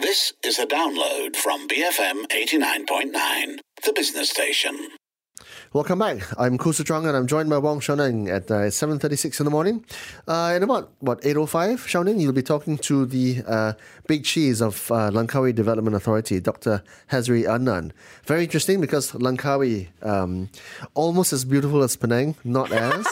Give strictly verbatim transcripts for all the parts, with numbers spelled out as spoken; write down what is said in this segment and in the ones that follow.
This is a download from B F M eighty-nine point nine, the business station. Welcome back. I'm Khoo Su Trong and I'm joined by Wong Shao-Ning at uh, seven thirty-six in the morning. Uh, in about, what, eight oh five, Shao-Ning, you'll be talking to the uh, big cheese of uh, Langkawi Development Authority, Doctor Hazri Adnan. Very interesting because Langkawi, um, almost as beautiful as Penang, not as,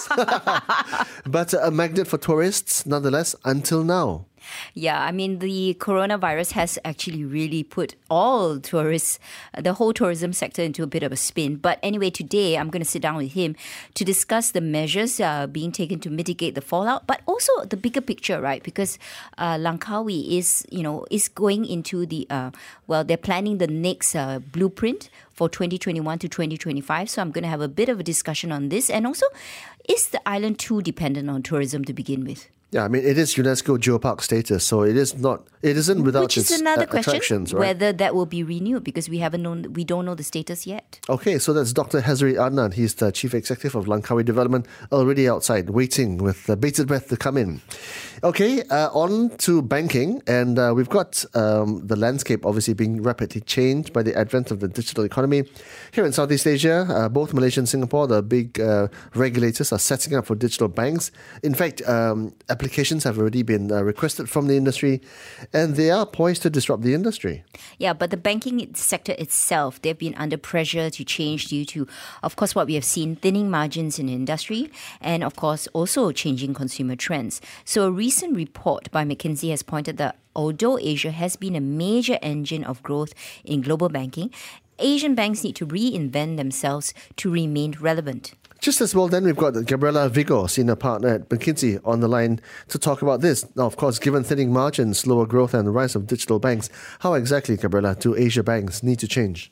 but a magnet for tourists nonetheless until now. Yeah, I mean, the coronavirus has actually really put all tourists, the whole tourism sector into a bit of a spin. But anyway, today I'm going to sit down with him to discuss the measures uh, being taken to mitigate the fallout, but also the bigger picture, right? Because uh, Langkawi is, you know, is going into the, uh, well, they're planning the next uh, blueprint for twenty twenty-one to twenty twenty-five. So I'm going to have a bit of a discussion on this. And also, is the island too dependent on tourism to begin with? Yeah, I mean, it is UNESCO Geopark status, so it is not, it isn't without Which is its another a- question, attractions, right? whether that will be renewed, because we haven't known, we don't know the status yet. Okay, so that's Doctor Hazri Adnan. He's the Chief Executive of Langkawi Development, already outside, waiting with uh, bated breath to come in. Okay, uh, on to banking, and uh, we've got um, the landscape obviously being rapidly changed by the advent of the digital economy. Here in Southeast Asia, uh, both Malaysia and Singapore, the big uh, regulators are setting up for digital banks. In fact, um, applications have already been uh, requested from the industry, and they are poised to disrupt the industry. Yeah, but the banking sector itself, they've been under pressure to change due to, of course, what we have seen, thinning margins in the industry, and of course, also changing consumer trends. So a recent report by McKinsey has pointed that although Asia has been a major engine of growth in global banking, Asian banks need to reinvent themselves to remain relevant. Just as well, then, we've got Gabriela Vigo, senior partner at McKinsey, on the line to talk about this. Now, of course, given thinning margins, slower growth and the rise of digital banks, how exactly, Gabriela, do Asia banks need to change?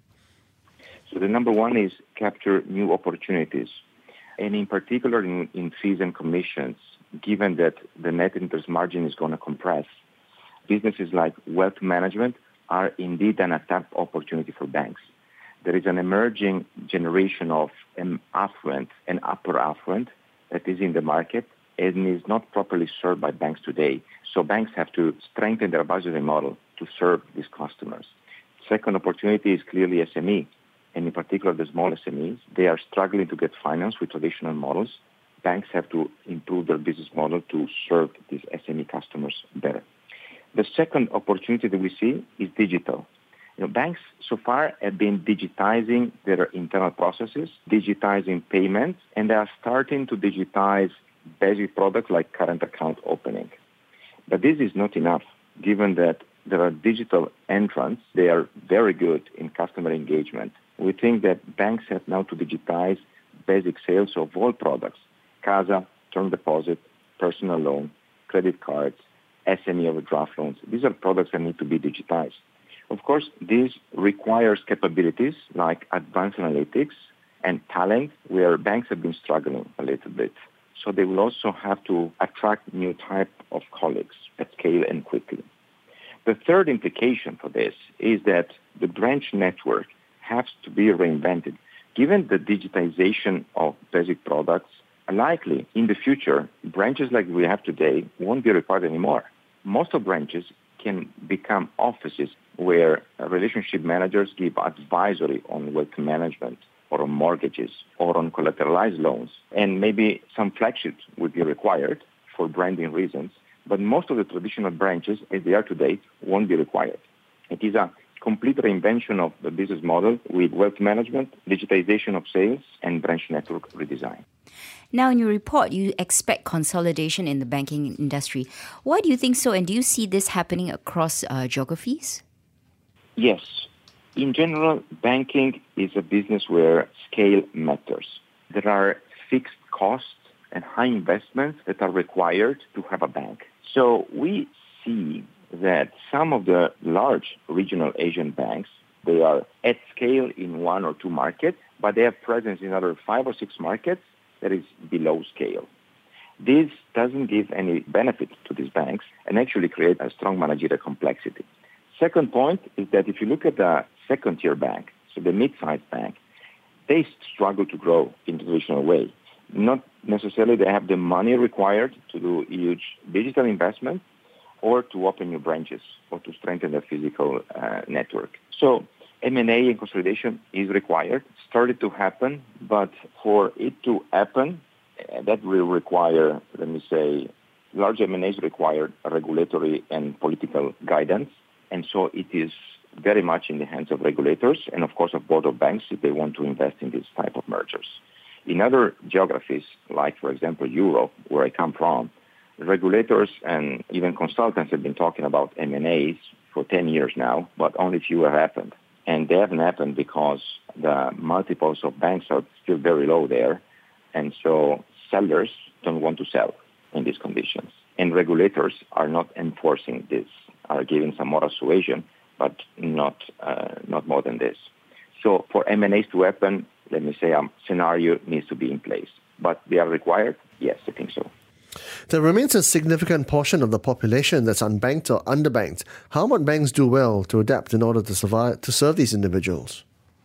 So the number one is capture new opportunities, and in particular in, in fees and commissions, given that the net interest margin is going to compress. Businesses like wealth management are indeed an untapped opportunity for banks. There is an emerging generation of um, affluent and upper affluent that is in the market and is not properly served by banks today. So banks have to strengthen their budgeting model to serve these customers. Second opportunity is clearly S M E, and in particular the small S M Es. They are struggling to get finance with traditional models. Banks have to improve their business model to serve these S M E customers better. The second opportunity that we see is digital. You know, banks so far have been digitizing their internal processes, digitizing payments, and they are starting to digitize basic products like current account opening. But this is not enough, given that there are digital entrants. They are very good in customer engagement. We think that banks have now to digitize basic sales of all products: CASA, term deposit, personal loan, credit cards, S M E overdraft loans. These are products that need to be digitized. Of course, this requires capabilities like advanced analytics and talent, where banks have been struggling a little bit. So they will also have to attract new type of colleagues at scale and quickly. The third implication for this is that the branch network has to be reinvented. Given the digitization of basic products, likely in the future, branches like we have today won't be required anymore. Most of branches can become offices where relationship managers give advisory on wealth management or on mortgages or on collateralized loans. And maybe some flagships would be required for branding reasons, but most of the traditional branches, as they are today, won't be required. It is a complete reinvention of the business model with wealth management, digitization of sales, and branch network redesign. Now, in your report, you expect consolidation in the banking industry. Why do you think so, and do you see this happening across uh, geographies? Yes. In general, banking is a business where scale matters. There are fixed costs and high investments that are required to have a bank. So we see that some of the large regional Asian banks, they are at scale in one or two markets, but they have presence in other five or six markets that is below scale. This doesn't give any benefit to these banks and actually create a strong managerial complexity. Second point is that if you look at the second-tier bank, so the mid-sized bank, they struggle to grow in the traditional way. Not necessarily they have the money required to do huge digital investments, or to open new branches or to strengthen the physical uh, network. So M and A and consolidation is required, started to happen, but for it to happen, uh, that will require, let me say, large M and As require regulatory and political guidance, and so it is very much in the hands of regulators and, of course, of board of banks if they want to invest in this type of mergers. In other geographies, like, for example, Europe, where I come from, regulators and even consultants have been talking about M and As for ten years now, but only few have happened. And they haven't happened because the multiples of banks are still very low there, and so sellers don't want to sell in these conditions. And regulators are not enforcing this, are giving some moral suasion, but not uh, not more than this. So for M and As to happen, let me say a um, scenario needs to be in place. But they are required? Yes, I think so. There remains a significant portion of the population that's unbanked or underbanked. How might banks do well to adapt in order to survive to serve these individuals?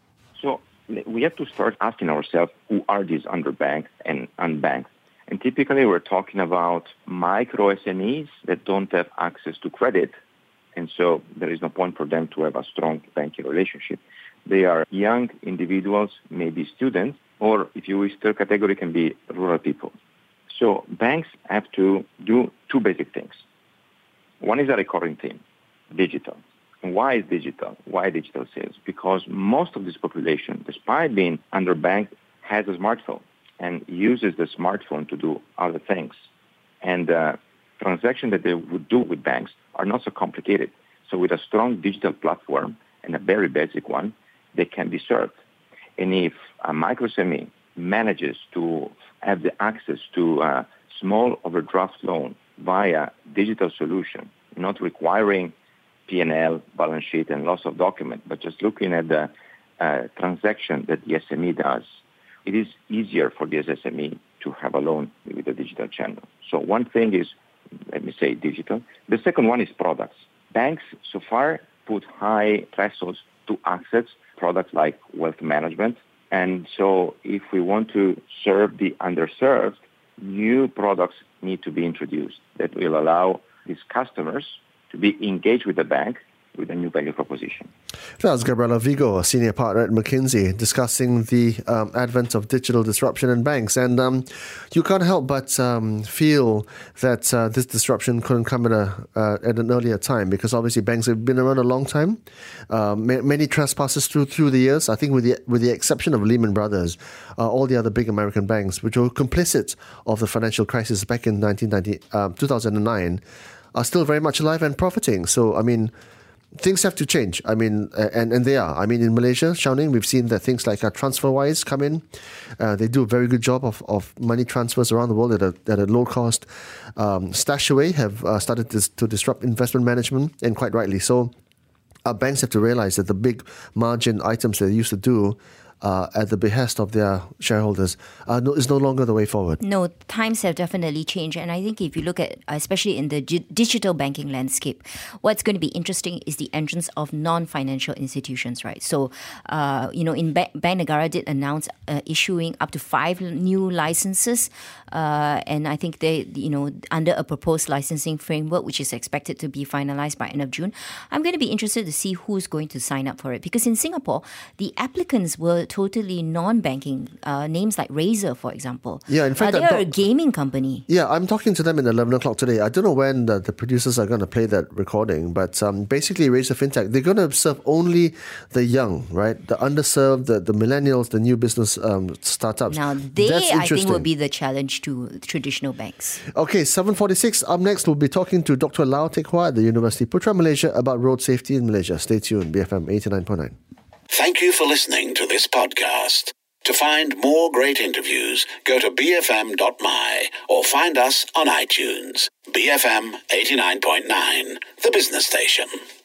So we have to start asking ourselves, who are these underbanked and unbanked? And typically we're talking about micro S M Es that don't have access to credit, and so there is no point for them to have a strong banking relationship. They are young individuals, maybe students, or if you wish, third category can be rural people. So banks have to do two basic things. One is a recurring theme, digital. And why is digital? Why digital sales? Because most of this population, despite being underbanked, has a smartphone and uses the smartphone to do other things. And uh, transactions that they would do with banks are not so complicated. So with a strong digital platform, and a very basic one, they can be served. And if a micro S M E manages to have the access to a small overdraft loan via digital solution, not requiring P and L, balance sheet, and loss of document, but just looking at the uh, transaction that the S M E does, it is easier for this S M E to have a loan with a digital channel. So one thing is, let me say, digital. The second one is products. Banks so far put high thresholds to access products like wealth management. And so if we want to serve the underserved, new products need to be introduced that will allow these customers to be engaged with the bank with a new value proposition. That was Gabriela Vigo, a senior partner at McKinsey, discussing the um, advent of digital disruption in banks. And um, you can't help but um, feel that uh, this disruption couldn't come at a uh, at an earlier time, because obviously banks have been around a long time. Uh, ma- many trespasses through through the years. I think with the with the exception of Lehman Brothers, uh, all the other big American banks, which were complicit of the financial crisis back in nineteen ninety, uh, two thousand nine, are still very much alive and profiting. So, I mean, things have to change. I mean, uh, and, and they are. I mean, in Malaysia, Xiaoning, we've seen that things like uh, TransferWise come in. Uh, they do a very good job of, of money transfers around the world at a, at a low cost. Um, Stashaway have uh, started to, to disrupt investment management, and quite rightly so. Our banks have to realize that the big margin items they used to do Uh, at the behest of their shareholders uh, no, is no longer the way forward. No, times have definitely changed. And I think if you look at, especially in the g- digital banking landscape, what's going to be interesting is the entrance of non-financial institutions, right? So, uh, you know, in ba- Bank Negara did announce uh, issuing up to five new licenses. Uh, and I think they, you know, under a proposed licensing framework, which is expected to be finalized by end of June. I'm going to be interested to see who's going to sign up for it. Because in Singapore, the applicants were totally non-banking, uh, names like Razer, for example. Yeah, in fact, uh, they are talk- a gaming company. Yeah, I'm talking to them at eleven o'clock today. I don't know when the, the producers are going to play that recording, but um, basically Razer FinTech, they're going to serve only the young, right? The underserved, the, the millennials, the new business um, startups. Now, they, That's I think, will interesting. be the challenge to traditional banks. Okay, seven forty-six. Up next, we'll be talking to Doctor Lau Teck Hua at the University Putra Malaysia about road safety in Malaysia. Stay tuned, B F M eighty-nine point nine. Thank you for listening to this podcast. To find more great interviews, go to b f m dot m y or find us on iTunes. B F M eighty-nine point nine, the business station.